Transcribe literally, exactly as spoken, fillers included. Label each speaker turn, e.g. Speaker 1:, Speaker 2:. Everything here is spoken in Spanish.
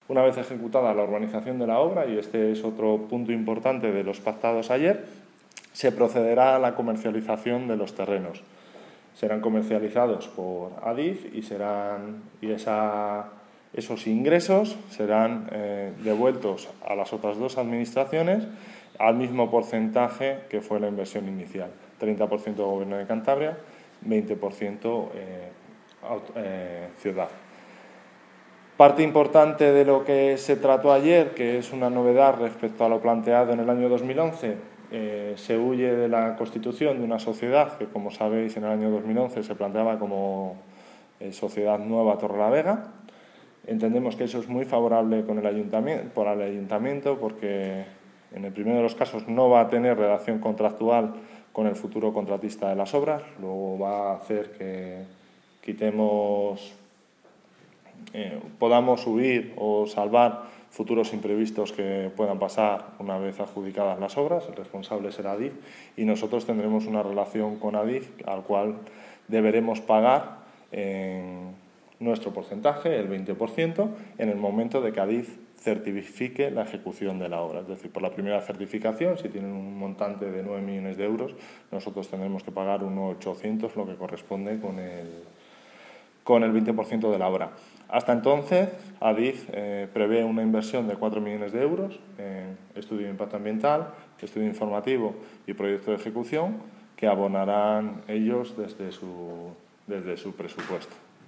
Speaker 1: Una vez ejecutada la urbanización de la obra, y este es otro punto importante de los pactados ayer, se procederá a la comercialización de los terrenos. Serán comercializados por Adif y, serán, y esa, esos ingresos serán eh, devueltos a las otras dos administraciones al mismo porcentaje que fue la inversión inicial. treinta por ciento Gobierno de Cantabria, veinte por ciento eh, eh, ciudad. Parte importante de lo que se trató ayer, que es una novedad respecto a lo planteado en el año dos mil once, eh, se huye de la constitución de una sociedad que, como sabéis, en el año dos mil once se planteaba como eh, Sociedad Nueva Torrelavega. Entendemos que eso es muy favorable con el ayuntamiento, por el ayuntamiento, porque en el primero de los casos no va a tener relación contractual con el futuro contratista de las obras, luego va a hacer que quitemos, eh, podamos huir o salvar futuros imprevistos que puedan pasar una vez adjudicadas las obras. El responsable será Adif y nosotros tendremos una relación con Adif al cual deberemos pagar en nuestro porcentaje, el veinte por ciento, en el momento de que Adif certifique la ejecución de la obra. Es decir, por la primera certificación, si tienen un montante de nueve millones de euros, nosotros tendremos que pagar unos ochocientos, lo que corresponde con el, con el veinte por ciento de la obra. Hasta entonces, Adif eh, prevé una inversión de cuatro millones de euros en estudio de impacto ambiental, estudio informativo y proyecto de ejecución, que abonarán ellos desde su, desde su presupuesto.